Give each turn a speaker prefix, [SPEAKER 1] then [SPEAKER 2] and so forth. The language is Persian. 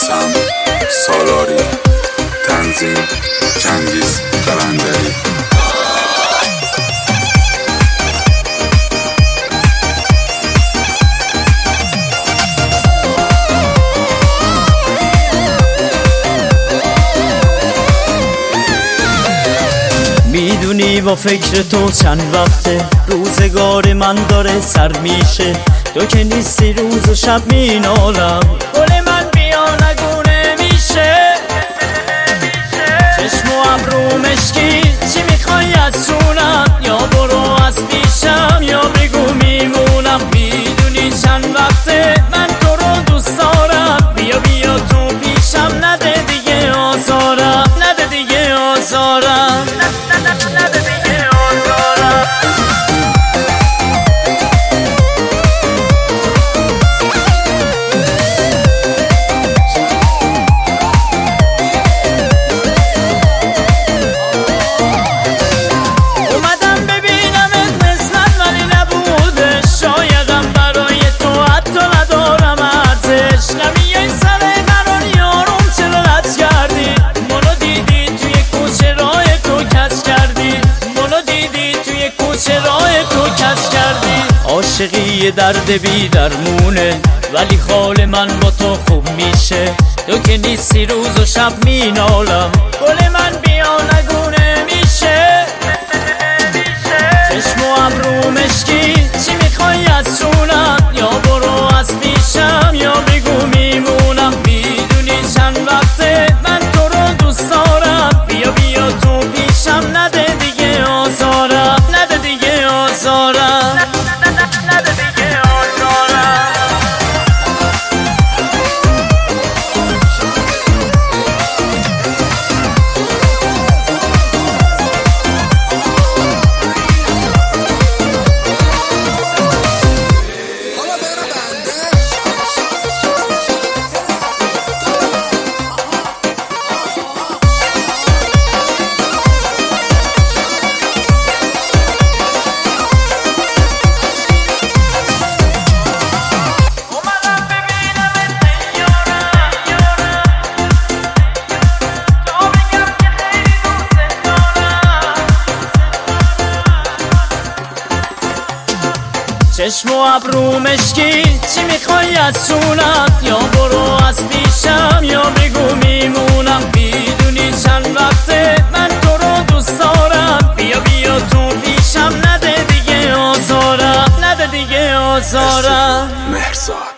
[SPEAKER 1] سم سالاری، تنظیم چنگیز قلندری.
[SPEAKER 2] میدونی با فکر تو چند وقته روزگار من داره سر میشه، تو که نیستی روز و شب مینالم، گل من بیا نگونه میشه. چشم و ابرو مشکی چی میخوای از چونم، یا برو از پیشم یا بگو میمونم. میدونی چند وقته من تو رو دوست دارم، بیا بیا تو پیشم، نده دیگه آزارم، نده دیگه آزارم. عاشقی درد بی درمونه، ولی حال من با تو خوب میشه، تو که نیستی روز و شب مینالم، گل من بیا نگونه میشه. چشم و ابرو مشکی چی میخوای از چونم، یا برو از پیشم یا بگو میمونم. میدونی چند وقته من تو رو دوست دارم، بیا بیا تو پیشم، نده دیگه آزارم، نده دیگه آزارم. چشم و ابرو مشکی چی میخوای از چونم، یا برو از پیشم یا بگو میمونم. میدونی چند وقته من تو رو دوست دارم، بیا بیا تو پیشم، نده دیگه آزارم، نده دیگه آزارم.
[SPEAKER 1] مهرزاد